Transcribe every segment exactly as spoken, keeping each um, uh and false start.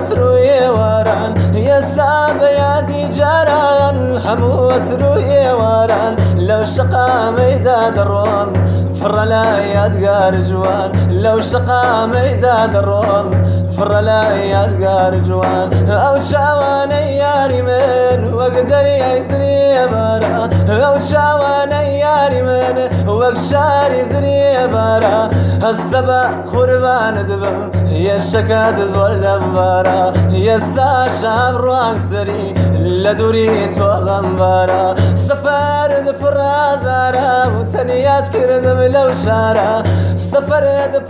وسروي وران يسا بيادي جاران همو وسروي وران لو شقا ميدا دروم فر لا يدقار جوان لو شقا ميدا دروم فر لا يدقار جوان او شاواني ياري من وقدر يسري برا او شاواني ياري من وقشار يسري برا السبا قربان دبم يشكاد زور لبارا يسا شاب روان سري لدوريت وغنبارا سفر دفرازارا وتنيات كردم لو شارا سفر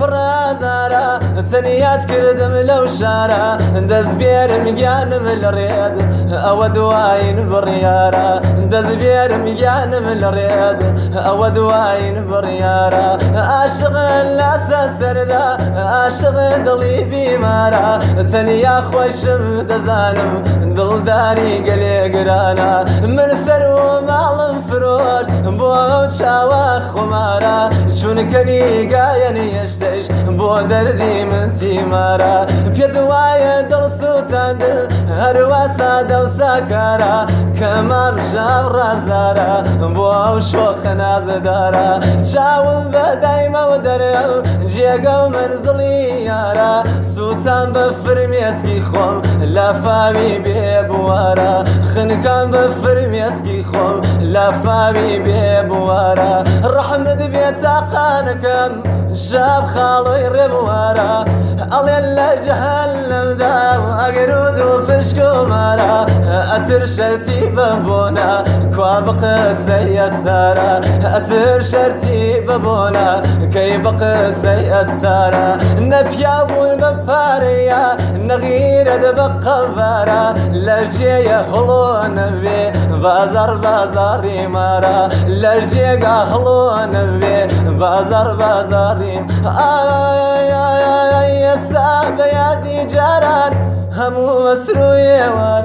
دفرازارا تنيات كردم لو شارا دز بير مجان من الرياض او دواين بريارا دز بير مجان من الرياض او دواين بريارا اشغل اساس سردا اشغل دلي بمارا تنيا خوشم دزانم دلداري قلي قرانا من سرو مال فروش بو شاوا خمارا شون كني قايني يشتش بو دردي من تيمارا بيدواي درسو تاندل هروا سادا وساكارا كما مشاب رازارا بو شوخ نازدارا شاون بدايما ودريو جيقو منزلي يارا سوتان بفرميسكي خوم لا فامي بيبوارا خنكان بفرميسكي خوم لا فامي بيبوارا رحمد بيتاقانكم شاب خالي ربوارا الله جهنم دا اقرود وفشكو مارا اتر شرتي ببونا كوابق سيد سارا اتر شرتي ببونا كي بق سيد سارا نفيا بول بفاريا نغير دبق بارا لجيه هلو نبي بازار بازاري مارا لجيه هلو نبي بازار بازاري آي آي آي يسا بيادي جاران همو مسروي وار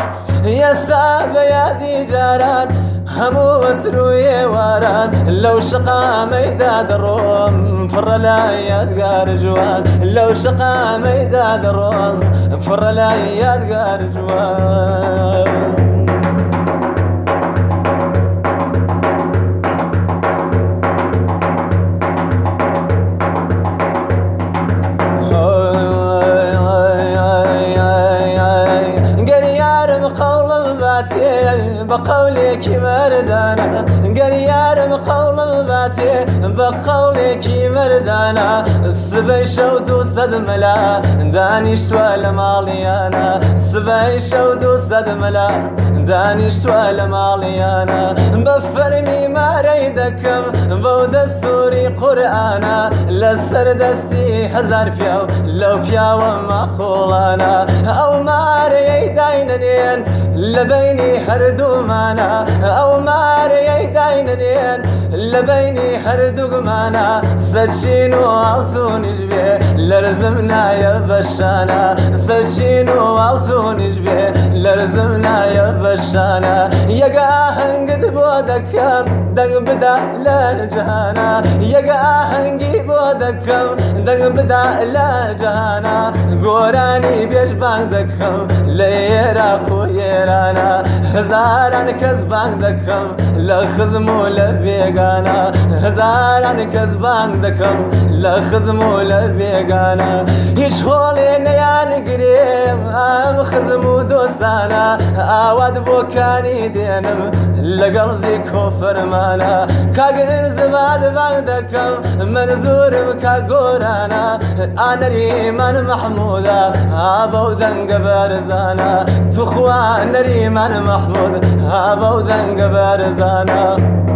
يسا بيادي جاران همو مسروي واران لو شقا ميدا دروم فر لا يدقار جوان لو شقا ميدا دروم فر لا يدقار جوان بقولك مردانا قريار بقول باتي بقولك مردانا السبي شودو صدملا داني شوال ماليانا السبي شودو صدملا داني شوال ماليانا بفرمي ما ريدكم بو دستوري قرآنا لسر دستي هزار فياو لو فياو ما قولانا او ما ريداينين لبيني هردو مانا او ماري داينين لبيني هردو مانا سجينو التو نجبي لرزمنا يا بشانا سجينو التو نجبي لرزمنا يا بشانا يقاهن قد بودكم دق بدا لا جهانا يقاهن قد بودكم دق بدا لا جهانا قوراني بيش بعدكم ليراقو يرانا هزاران كزبان دكم لا خزمو لا بيغانا هزاران كزبان دكم لا خزمو لا بيغانا يشغولي نيان قريم ام خزمو دوستانا اواد بوكاني دينم لقلزي كفر مانا كاقن زباد بعدكم منزور بكا قورانا انا ريمان محمودا ابو ذنق بارزانا تخوان ريمان محمود ابو ذنق بارزانا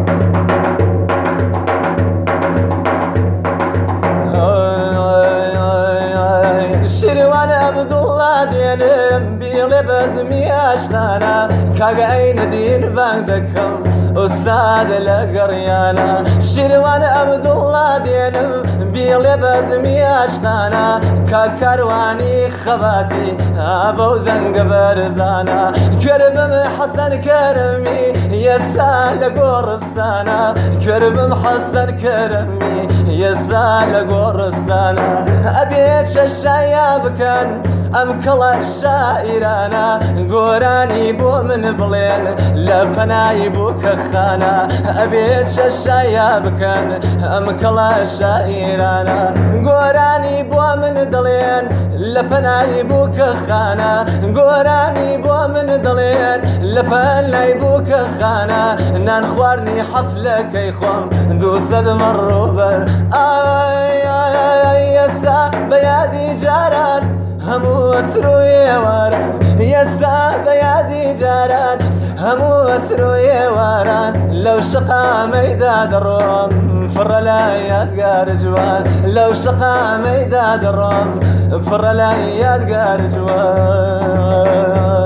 شروان عبد الله دينم بيلبس مياشخانا كاقعين دين بعدكم أستاذ القريانا شروان عبد الله دينم بيلبس مياشخانا كاكرواني خباتي أبو ذنق برزانا كربم حسن كرمي يسال قرصانا كربم حسن كرمي يسال قرصانا أبيت الشياب كان ام كلا الشاعرانا قوراني بو من بلين لبناي بو كخانا ابيت شايا بكن ام كلا الشاعرانا قوراني بو من دلين لبناي بو كخانا قوراني بو من دلين لبناي بو كخانا نان خوارني حفلة كيخوم دو صد مروبر اي اي يسا بيادي جاران همو اسرو يواران يسا بيادي جاران همو اسرو يواران لو شقا ميداد الروم فر لا يدقار جوان لو شقا ميداد الروم فر لا يدقار جوان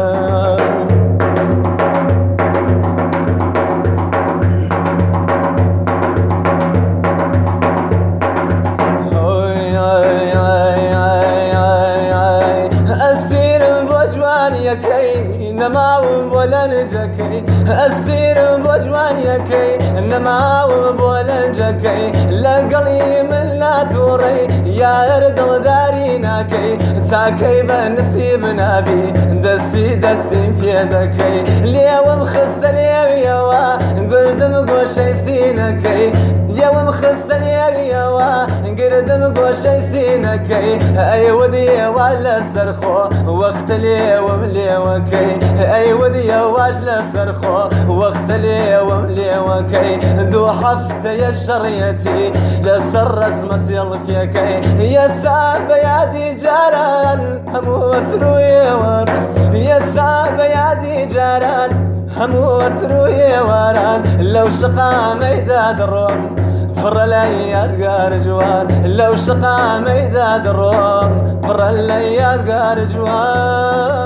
يكي نما ولا نجكي السير بوجوان يكي نما ولا نجكي لا قلي من لا توري يا رد داريناكي تاكي بنسيب نبي دسي دسي في يدكي اليوم خست اليوا قردم قوشي سينكي اليوم خست اليوا قردم قوشي سينكي اي ودي ولا سرخو وقت اليوم ليوكي اي ودي واش لسرخو وقت اليوم ليوكي دو حفت يا شريتي لسر اسم سيل فيكي يا ساب يادي جاران همو اسرو يوار يا ساب يادي جاران همو اسرو يواران لو شقا ميداد الروم فر الاياد قار جوان لو شقا ميداد الروم فر الاياد قار جوان